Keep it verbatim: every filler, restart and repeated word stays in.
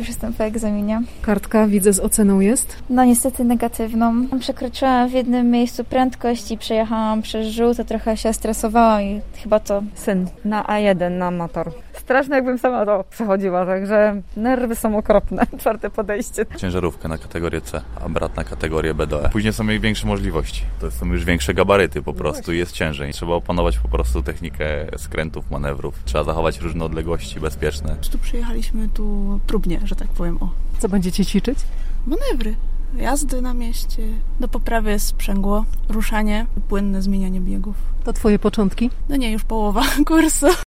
już jestem po egzaminie. Kartka, widzę, z oceną jest? No niestety negatywną. Przekroczyłam w jednym miejscu prędkość i przejechałam przez żółto, trochę się stresowałam i chyba to... Syn na A jeden, na motor. Straszne, jakbym sama to przechodziła, także nerwy są okropne. Czwarte podejście. Ciężarówkę na kategorię C, a brat na kategorię B D E. Później są jej większe możliwości. To są już większe gabaryty po prostu i jest ciężej. Trzeba opanować po prostu technikę skrętów, manewrów. Trzeba zachować różne odległości bezpieczne. Tu przyjechaliśmy tu próbnie, że tak powiem. O. Co będziecie ćwiczyć? Manewry. Jazdy na mieście. Do poprawy jest sprzęgło, ruszanie, płynne zmienianie biegów. To twoje początki? No nie, już połowa kursu.